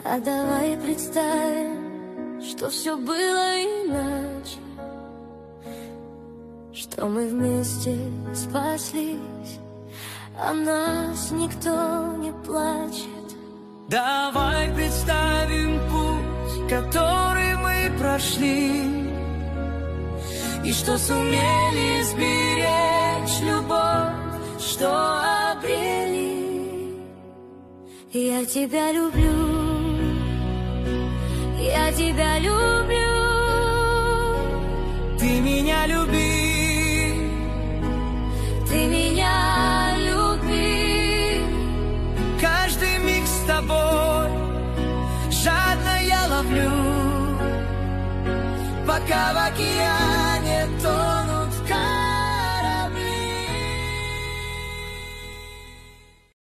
А давай представим, что все было иначе, что мы вместе спаслись, а нас никто не плачет. Давай представим путь, который мы прошли, и что сумели сберечь любовь, что обрели. Я тебя люблю, я тебя люблю. Ты меня люби, ты меня люби. Каждый миг с тобой жадно я ловлю, пока в океане